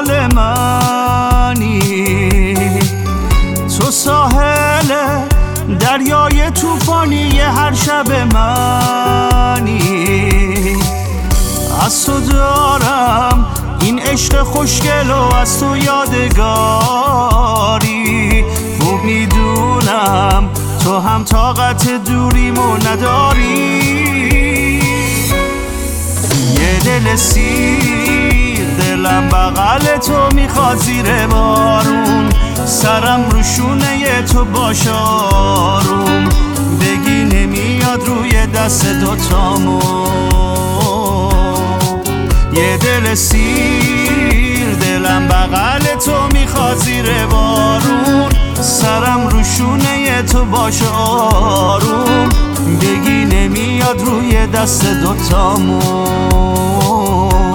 حال منی، تو ساحل دریای توفانی هر شب منی. از تو دارم این عشق خوشگل و از تو یادگاری. خوب میدونم تو هم طاقت دوریمو نداری. یه دل سیر دلم بغل تو میخواد زیر بارون، سرم رو شونه تو باش آروم، بگی نمیاد روی دست دوتامون. یه دل سیر دلم بغل تو میخواد زیر بارون، سرم رو شونه تو باش آروم، بگی نمیاد روی دست دوتامون.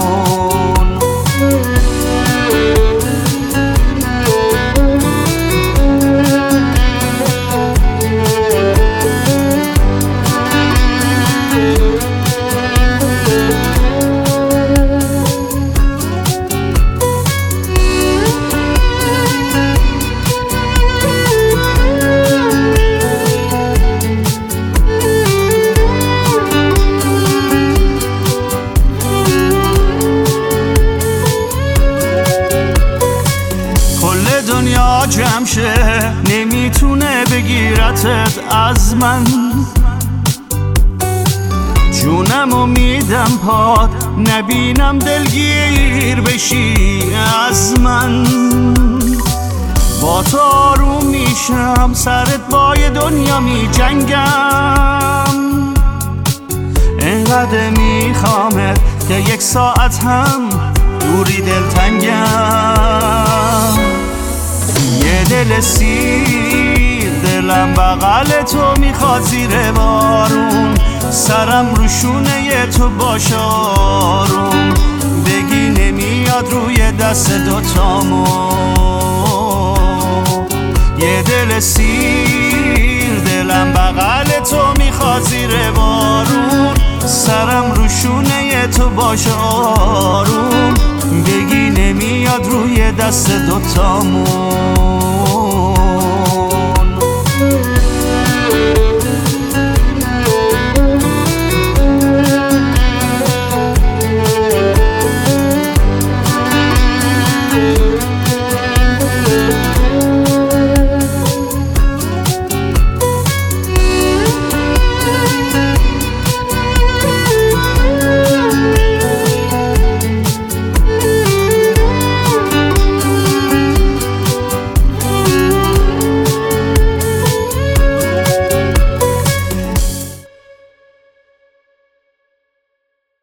دنیا جمع شه نمیتونه بگیرتت از من، جونمو میدم پاد نبینم دلگیر بشی از من. با تو آروم میشم سرت بای دنیا میجنگم، انقدر میخوامت که یک ساعت هم دوری دلتنگم. یه دل سیر دلم بغل تو میخواد زیر بارون، سرم رو شونه تو باش آروم، بگی نمیاد روی دست دوتامون. یه دل سیر دلم بغل تو میخواد زیر بارون، سرم رو شونه تو باش آروم، بگی نمیاد روی دست دوتامون.